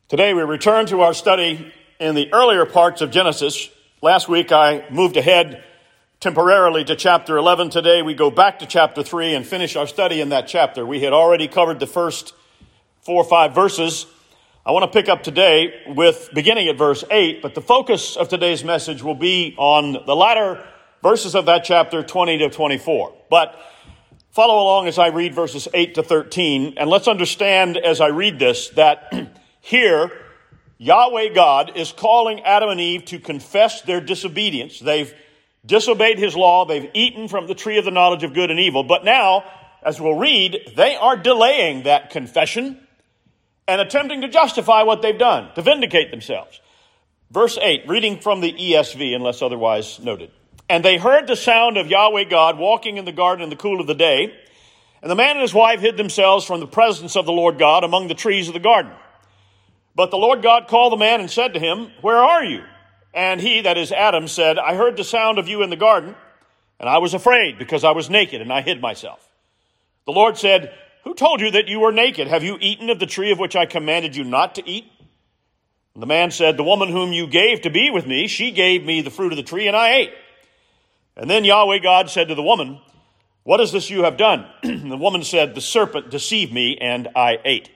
Today we return to our study in the earlier parts of Genesis. Last week I moved ahead temporarily to chapter 11. Today we go back to chapter 3 and finish our study in that chapter. We had already covered the first 4 or 5 verses. I want to pick up today with beginning at verse 8, but the focus of today's message will be on the latter verses of that chapter, 20 to 24. But follow along as I read verses 8 to 13, and let's understand as I read this that here, Yahweh God is calling Adam and Eve to confess their disobedience. They've disobeyed his law. They've eaten from the tree of the knowledge of good and evil. But now, as we'll read, they are delaying that confession and attempting to justify what they've done, to vindicate themselves. Verse 8, reading from the ESV, unless otherwise noted. And they heard the sound of Yahweh God walking in the garden in the cool of the day. And the man and his wife hid themselves from the presence of the Lord God among the trees of the garden. But the Lord God called the man and said to him, "Where are you?" And he, that is Adam, said, "I heard the sound of you in the garden, and I was afraid because I was naked and I hid myself." The Lord said, "Who told you that you were naked? Have you eaten of the tree of which I commanded you not to eat?" And the man said, "The woman whom you gave to be with me, she gave me the fruit of the tree and I ate." And then Yahweh God said to the woman, "What is this you have done?" And the woman said, "The serpent deceived me and I ate."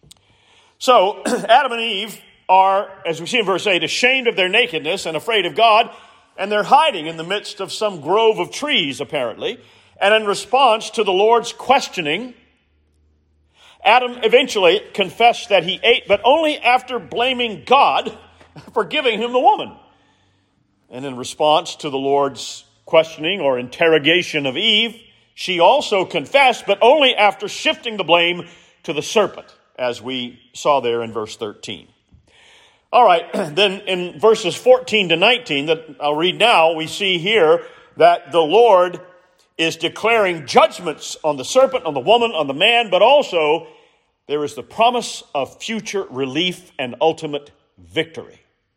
So, Adam and Eve are, as we see in verse 8, ashamed of their nakedness and afraid of God, and they're hiding in the midst of some grove of trees, apparently. And in response to the Lord's questioning, Adam eventually confessed that he ate, but only after blaming God for giving him the woman. And in response to the Lord's questioning or interrogation of Eve, she also confessed, but only after shifting the blame to the serpent, as we saw there in verse 13. All right, then in verses 14 to 19 that I'll read now, we see here that the Lord is declaring judgments on the serpent, on the woman, on the man, but also there is the promise of future relief and ultimate victory.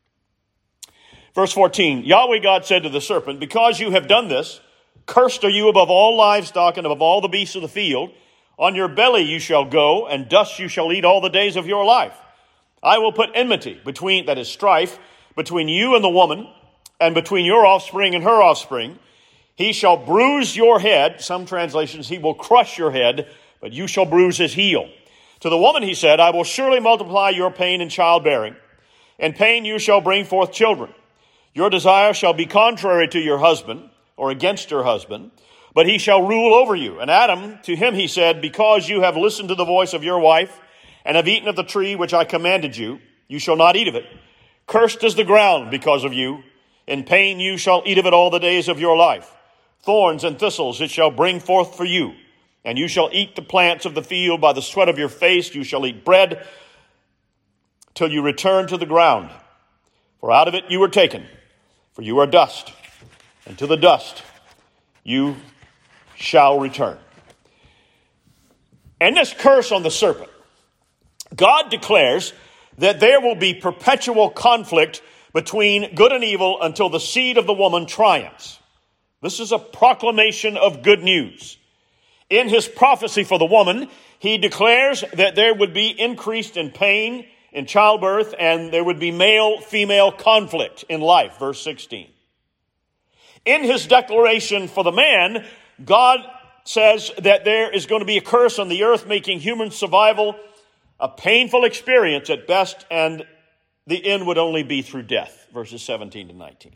Verse 14, Yahweh God said to the serpent, "Because you have done this, cursed are you above all livestock and above all the beasts of the field. On your belly you shall go, and dust you shall eat all the days of your life. I will put enmity between, that is strife, between you and the woman, and between your offspring and her offspring. He shall bruise your head." Some translations, he will crush your head, but you shall bruise his heel. To the woman he said, "I will surely multiply your pain in childbearing. In pain you shall bring forth children. Your desire shall be contrary to your husband, or against your husband, but he shall rule over you." And Adam, to him he said, "Because you have listened to the voice of your wife, and have eaten of the tree which I commanded you, you shall not eat of it. Cursed is the ground because of you. In pain you shall eat of it all the days of your life. Thorns and thistles it shall bring forth for you. And you shall eat the plants of the field. By the sweat of your face you shall eat bread till you return to the ground. For out of it you were taken, for you are dust, and to the dust you shall return." And this curse on the serpent, God declares that there will be perpetual conflict between good and evil until the seed of the woman triumphs. This is a proclamation of good news. In his prophecy for the woman, he declares that there would be increase in pain in childbirth, and there would be male-female conflict in life, verse 16. In his declaration for the man, God says that there is going to be a curse on the earth, making human survival a painful experience at best, and the end would only be through death, verses 17 to 19.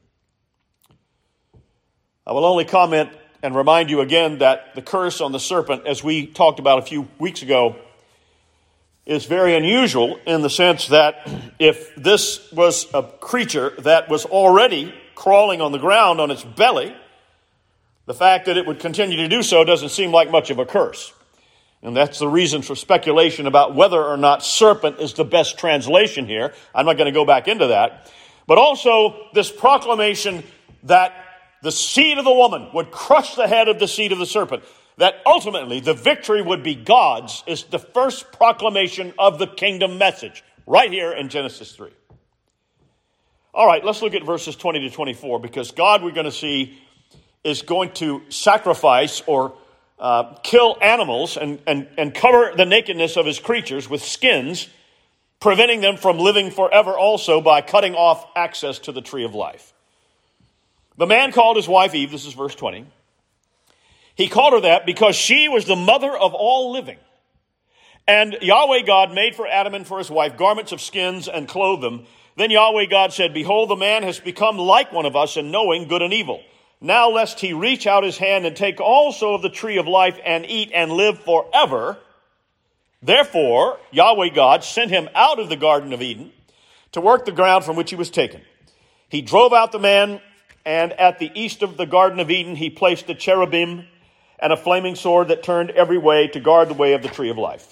I will only comment and remind you again that the curse on the serpent, as we talked about a few weeks ago, is very unusual in the sense that if this was a creature that was already crawling on the ground on its belly, the fact that it would continue to do so doesn't seem like much of a curse. And that's the reason for speculation about whether or not serpent is the best translation here. I'm not going to go back into that. But also this proclamation that the seed of the woman would crush the head of the seed of the serpent, that ultimately the victory would be God's, is the first proclamation of the kingdom message right here in Genesis 3. All right, let's look at verses 20 to 24, because God, we're going to see, is going to sacrifice or kill animals and cover the nakedness of his creatures with skins preventing them from living forever also by cutting off access to the tree of life. The man called his wife Eve, this is verse 20. He called her that because she was the mother of all living. And Yahweh God made for Adam and for his wife garments of skins and clothed them. Then Yahweh God said, behold, the man has become like one of us in knowing good and evil. Now lest he reach out his hand and take also of the tree of life and eat and live forever. Therefore, Yahweh God sent him out of the Garden of Eden to work the ground from which he was taken. He drove out the man, and at the east of the Garden of Eden he placed a cherubim and a flaming sword that turned every way to guard the way of the tree of life.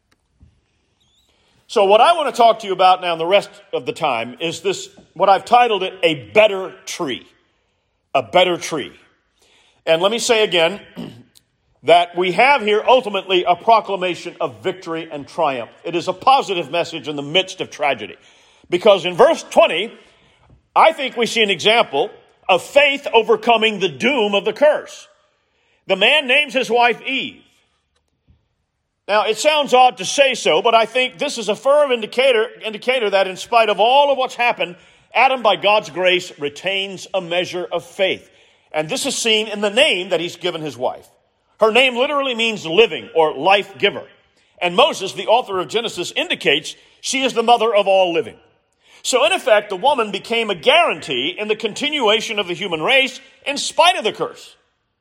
So what I want to talk to you about now in the rest of the time is this, what I've titled it, a better tree. A better tree. And let me say again that we have here ultimately a proclamation of victory and triumph. It is a positive message in the midst of tragedy. Because in verse 20, I think we see an example of faith overcoming the doom of the curse. The man names his wife Eve. Now, it sounds odd to say so, but I think this is a firm indicator that in spite of all of what's happened, Adam, by God's grace, retains a measure of faith. And this is seen in the name that he's given his wife. Her name literally means living or life giver. And Moses, the author of Genesis, indicates she is the mother of all living. So in effect, the woman became a guarantee in the continuation of the human race in spite of the curse.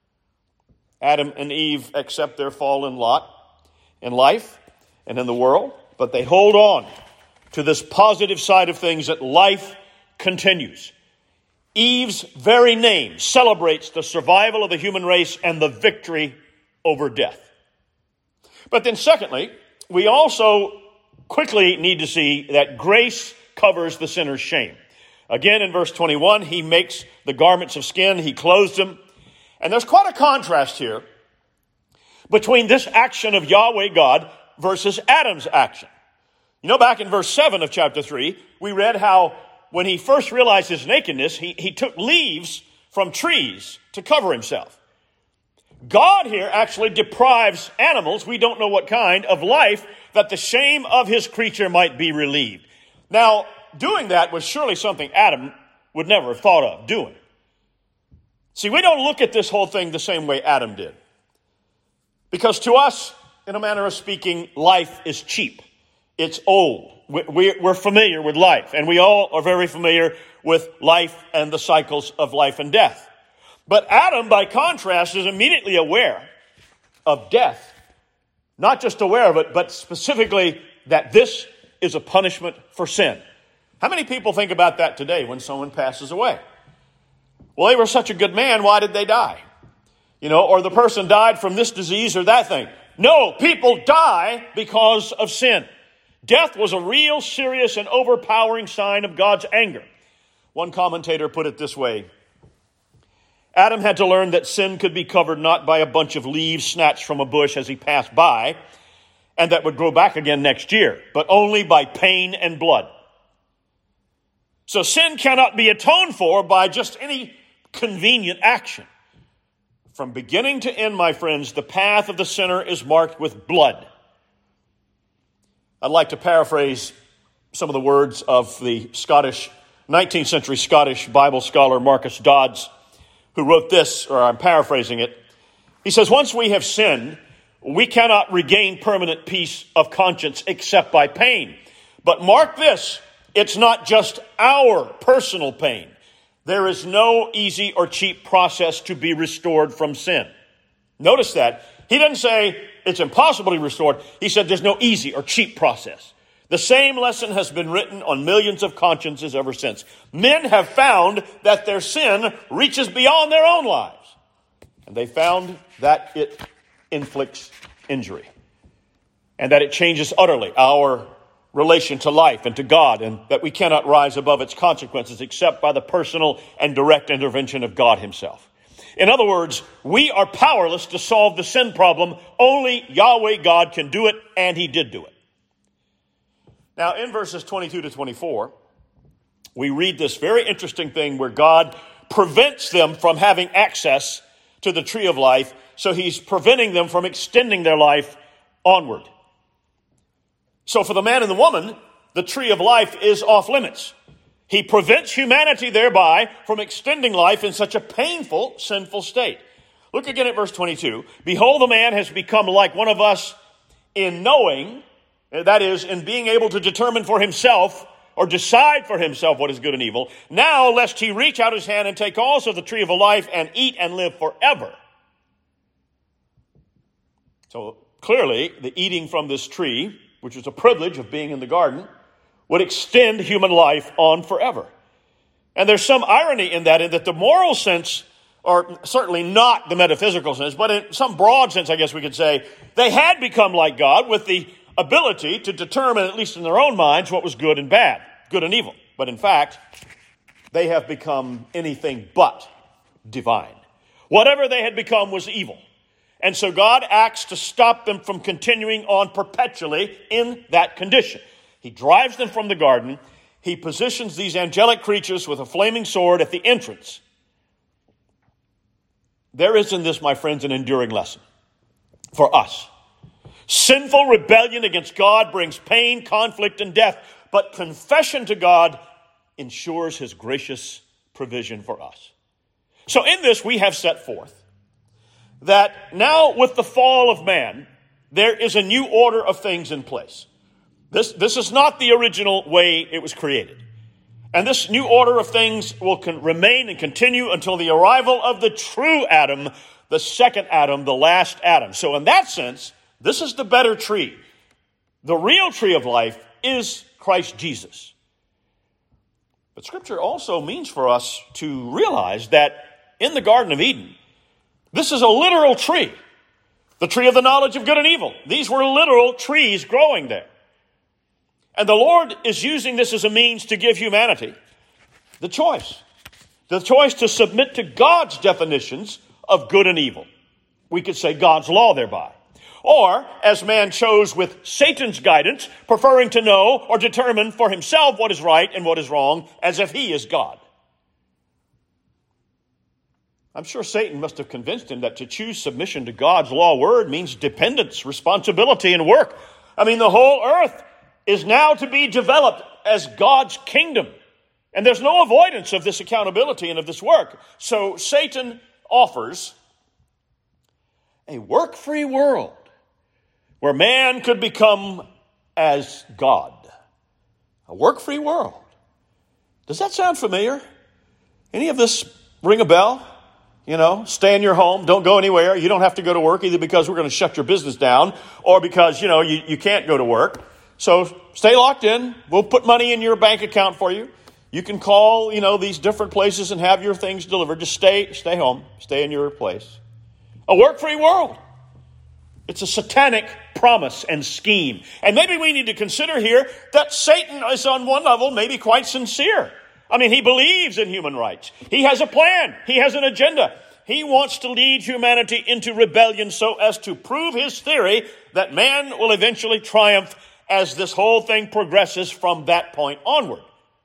Adam and Eve accept their fallen lot in life and in the world, but they hold on to this positive side of things that life continues. Eve's very name celebrates the survival of the human race and the victory over death. But then secondly, we also quickly need to see that grace covers the sinner's shame. Again, in verse 21, he makes the garments of skin, he clothes them. And there's quite a contrast here between this action of Yahweh God versus Adam's action. You know, back in verse 7 of chapter 3, we read how when he first realized his nakedness, he took leaves from trees to cover himself. God here actually deprives animals, we don't know what kind, of life that the shame of his creature might be relieved. Now, doing that was surely something Adam would never have thought of doing. See, we don't look at this whole thing the same way Adam did. Because to us, in a manner of speaking, life is cheap. It's old. We're familiar with life, and we all are very familiar with life and the cycles of life and death. But Adam, by contrast, is immediately aware of death. Not just aware of it, but specifically that this is a punishment for sin. How many people think about that today when someone passes away? Well, they were such a good man, why did they die? You know, or the person died from this disease or that thing. No, people die because of sin. Death was a real, serious, and overpowering sign of God's anger. One commentator put it this way. Adam had to learn that sin could be covered not by a bunch of leaves snatched from a bush as he passed by, and that would grow back again next year, but only by pain and blood. So sin cannot be atoned for by just any convenient action. From beginning to end, my friends, the path of the sinner is marked with blood. I'd like to paraphrase some of the words of the 19th century Scottish Bible scholar Marcus Dodds, who wrote this, or I'm paraphrasing it. He says, once we have sinned, we cannot regain permanent peace of conscience except by pain. But mark this, it's not just our personal pain. There is no easy or cheap process to be restored from sin. Notice that. He didn't say it's impossible to be restored. He said there's no easy or cheap process. The same lesson has been written on millions of consciences ever since. Men have found that their sin reaches beyond their own lives. And they found that it inflicts injury. And that it changes utterly our relation to life and to God, and that we cannot rise above its consequences except by the personal and direct intervention of God himself. In other words, we are powerless to solve the sin problem. Only Yahweh God can do it, and he did do it. Now, in verses 22 to 24, we read this very interesting thing where God prevents them from having access to the tree of life, so he's preventing them from extending their life onward. So for the man and the woman, the tree of life is off limits. He prevents humanity thereby from extending life in such a painful, sinful state. Look again at verse 22. Behold, the man has become like one of us in knowing, that is, in being able to determine for himself or decide for himself what is good and evil. Now, lest he reach out his hand and take also the tree of life and eat and live forever. So clearly, the eating from this tree, which is a privilege of being in the garden, would extend human life on forever. And there's some irony in that the moral sense, or certainly not the metaphysical sense, but in some broad sense, I guess we could say, they had become like God with the ability to determine, at least in their own minds, what was good and bad, good and evil. But in fact, they have become anything but divine. Whatever they had become was evil. And so God acts to stop them from continuing on perpetually in that condition. He drives them from the garden. He positions these angelic creatures with a flaming sword at the entrance. There is in this, my friends, an enduring lesson for us. Sinful rebellion against God brings pain, conflict, and death, but confession to God ensures his gracious provision for us. So in this, we have set forth that now with the fall of man, there is a new order of things in place. This is not the original way it was created. And this new order of things will remain and continue until the arrival of the true Adam, the second Adam, the last Adam. So in that sense, this is the better tree. The real tree of life is Christ Jesus. But Scripture also means for us to realize that in the Garden of Eden, this is a literal tree. The tree of the knowledge of good and evil. These were literal trees growing there. And the Lord is using this as a means to give humanity the choice to submit to God's definitions of good and evil. We could say God's law thereby. Or, as man chose with Satan's guidance, preferring to know or determine for himself what is right and what is wrong, as if he is God. I'm sure Satan must have convinced him that to choose submission to God's law word means dependence, responsibility, and work. I mean, the whole earth is now to be developed as God's kingdom. And there's no avoidance of this accountability and of this work. So Satan offers a work-free world where man could become as God. A work-free world. Does that sound familiar? Any of this ring a bell? You know, stay in your home, don't go anywhere. You don't have to go to work either because we're going to shut your business down or because, you can't go to work. So stay locked in. We'll put money in your bank account for you. You can call, these different places and have your things delivered. Just stay home. Stay in your place. A work-free world. It's a satanic promise and scheme. And maybe we need to consider here that Satan is on one level maybe quite sincere. I mean, he believes in human rights. He has a plan. He has an agenda. He wants to lead humanity into rebellion so as to prove his theory that man will eventually triumph as this whole thing progresses from that point onward.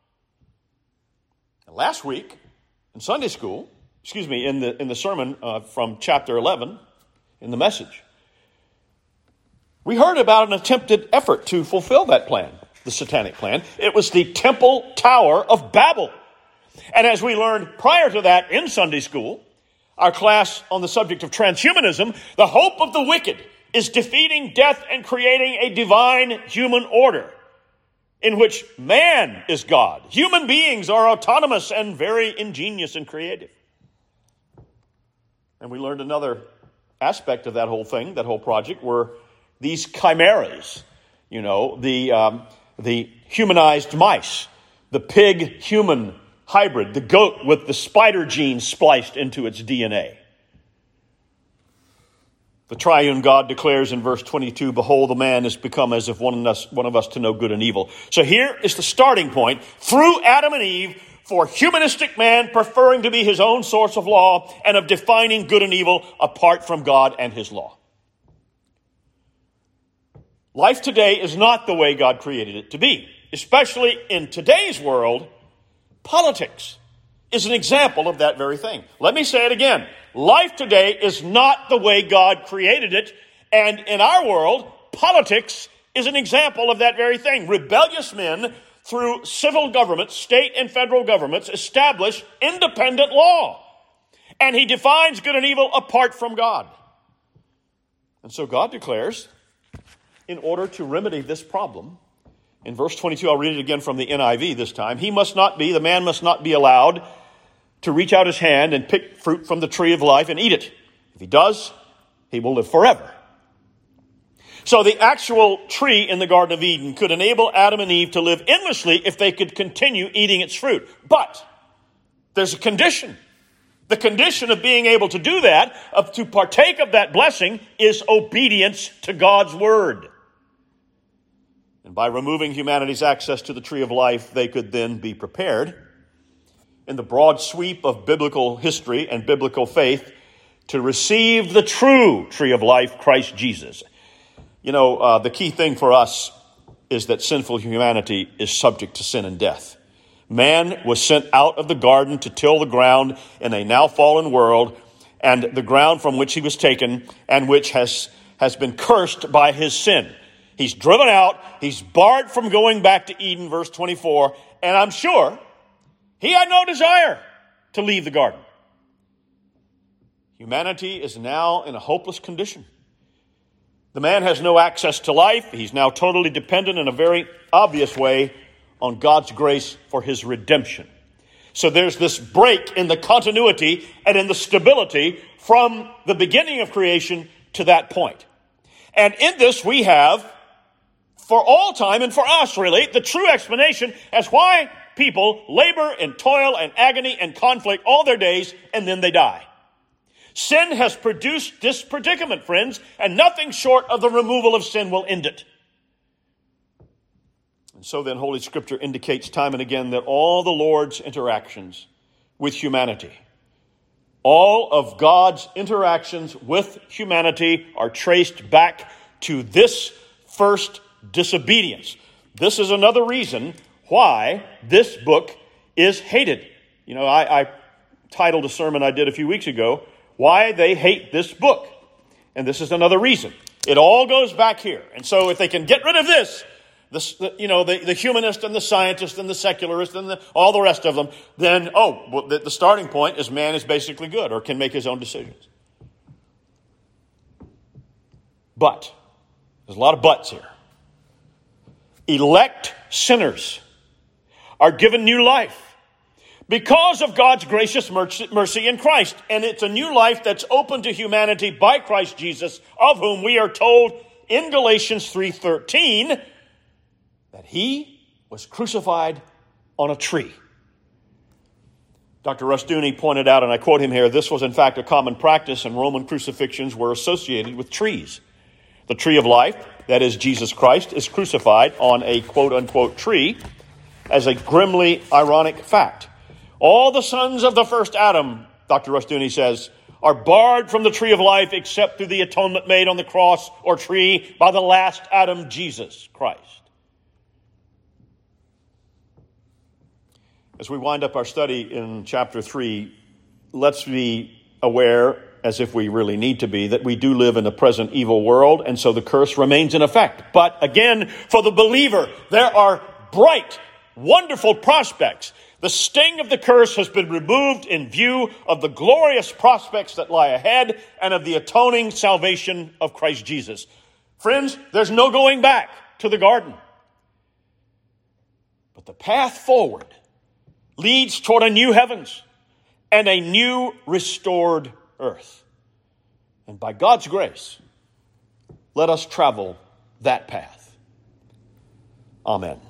And last week, in Sunday school, in the sermon from chapter 11, in the message, we heard about an attempted effort to fulfill that plan, the satanic plan. It was the Temple Tower of Babel. And as we learned prior to that in Sunday school, our class on the subject of transhumanism, the hope of the wicked is defeating death and creating a divine human order in which man is God. Human beings are autonomous and very ingenious and creative. And we learned another aspect of that whole thing, that whole project, were these chimeras, the humanized mice, the pig-human hybrid, the goat with the spider gene spliced into its DNA. The triune God declares in verse 22, behold, the man has become as if one of us to know good and evil. So here is the starting point through Adam and Eve for humanistic man preferring to be his own source of law and of defining good and evil apart from God and his law. Life today is not the way God created it to be. Especially in today's world, politics is an example of that very thing. Let me say it again. Life today is not the way God created it. And in our world, politics is an example of that very thing. Rebellious men, through civil governments, state and federal governments, establish independent law. And he defines good and evil apart from God. And so God declares, in order to remedy this problem, in verse 22, I'll read it again from the NIV this time. The man must not be allowed to reach out his hand and pick fruit from the tree of life and eat it. If he does, he will live forever. So the actual tree in the Garden of Eden could enable Adam and Eve to live endlessly if they could continue eating its fruit. But there's a condition. The condition of being able to do that, to partake of that blessing, is obedience to God's word. And by removing humanity's access to the tree of life, they could then be prepared, in the broad sweep of biblical history and biblical faith, to receive the true tree of life, Christ Jesus. You know, the key thing for us is that sinful humanity is subject to sin and death. Man was sent out of the garden to till the ground in a now fallen world, and the ground from which he was taken and which has been cursed by his sin. He's driven out. He's barred from going back to Eden, verse 24. And I'm sure he had no desire to leave the garden. Humanity is now in a hopeless condition. The man has no access to life. He's now totally dependent in a very obvious way on God's grace for his redemption. So there's this break in the continuity and in the stability from the beginning of creation to that point. And in this we have, for all time and for us really, the true explanation as why people labor and toil and agony and conflict all their days and then they die. Sin has produced this predicament, friends, and nothing short of the removal of sin will end it. And so then Holy Scripture indicates time and again that all the Lord's interactions with humanity, all of God's interactions with humanity are traced back to this first disobedience. This is another reason why this book is hated. You know, I titled a sermon I did a few weeks ago, Why They Hate This Book. And this is another reason. It all goes back here. And so if they can get rid of this, the humanist and the scientist and the secularist and all the rest of them, then, the starting point is man is basically good or can make his own decisions. But, there's a lot of buts here. Elect sinners are given new life because of God's gracious mercy in Christ. And it's a new life that's open to humanity by Christ Jesus, of whom we are told in Galatians 3:13 that he was crucified on a tree. Dr. Rushdoony pointed out, and I quote him here, this was in fact a common practice, and Roman crucifixions were associated with trees. The tree of life, that is Jesus Christ, is crucified on a quote-unquote tree as a grimly ironic fact. All the sons of the first Adam, Dr. Rushdoony says, are barred from the tree of life except through the atonement made on the cross or tree by the last Adam, Jesus Christ. As we wind up our study in chapter 3, let's be aware, as if we really need to be, that we do live in a present evil world, and so the curse remains in effect. But again, for the believer, there are bright, wonderful prospects. The sting of the curse has been removed in view of the glorious prospects that lie ahead and of the atoning salvation of Christ Jesus. Friends, there's no going back to the garden. But the path forward leads toward a new heavens and a new restored earth. And by God's grace, let us travel that path. Amen.